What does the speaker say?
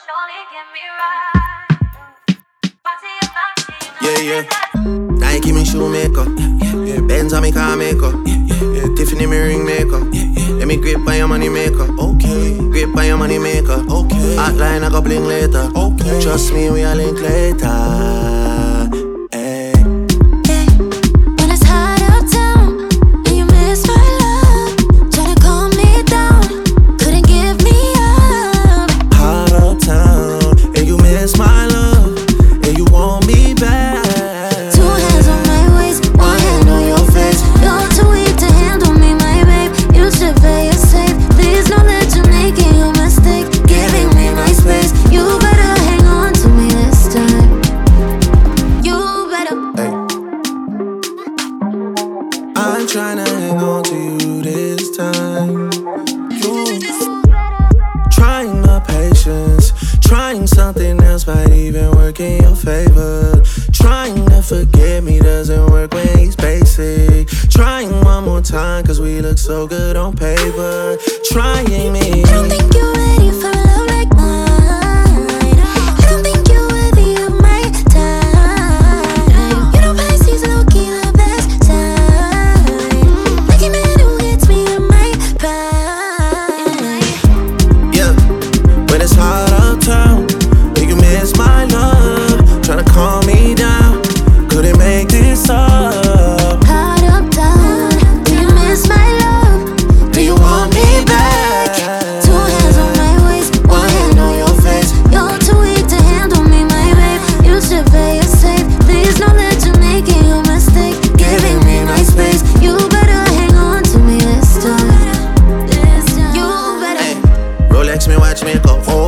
Yeah, yeah. Nike me shoemaker. Benz on me car maker. Tiffany me ring maker. Let me grip by your money maker. Okay. Grip by your money maker. Okay. Hotline I go bling later. Okay. Trust me, we a link later. I'm tryna hang on to you this time. You trying my patience, trying something else might even work in your favor. Trying to forget me doesn't work when he's basic. Trying one more time cause we look so good on paper. Trying me. I don't think you're ready for a love like mine. I don't think you're worthy of my time. You know Pisces low-key the best time. Like a man who hits me in my prime. Yeah, when it's hot uptown, do you miss my love? Tryna calm me down, couldn't make this up. Hot uptown, do you miss my love? Do you want me back? 2 hands on my waist, 1 hand on your face. You're too weak to handle me, my babe. You should play it safe. Please know that you're making a mistake, giving me my space. You better hang on to me this time. You better. Rolex me watch me go.